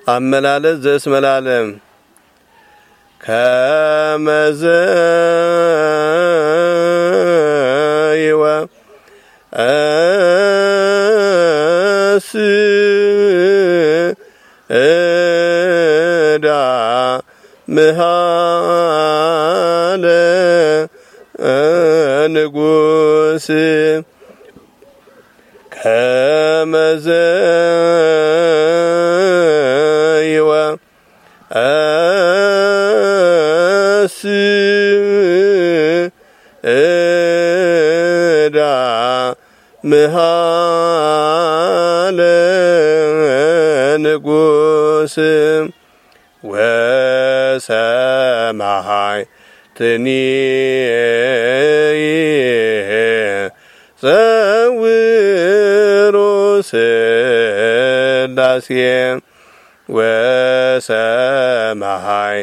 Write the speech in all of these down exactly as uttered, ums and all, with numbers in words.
አመላለስ ዘእስመላለም ከመዘይወ አስ እዳ ምሃለ ንጉስ ከመዘይወ አስ እዳ ምሃለ ንጉስ ወሰማይ ትኒየ ዘውሮ ስላሴ ወሰማይ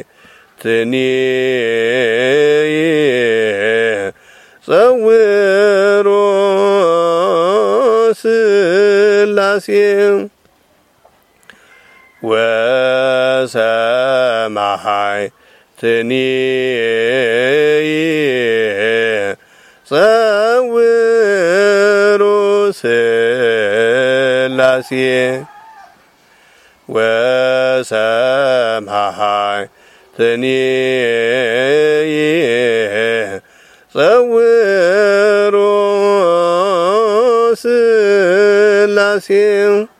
ትኒየ ዘውሮ ስላሴ ወሰማይ ትኒየ ዘውሮ ስላሴ ወሰማይ ትኒየ ዘውሮ ስላሴ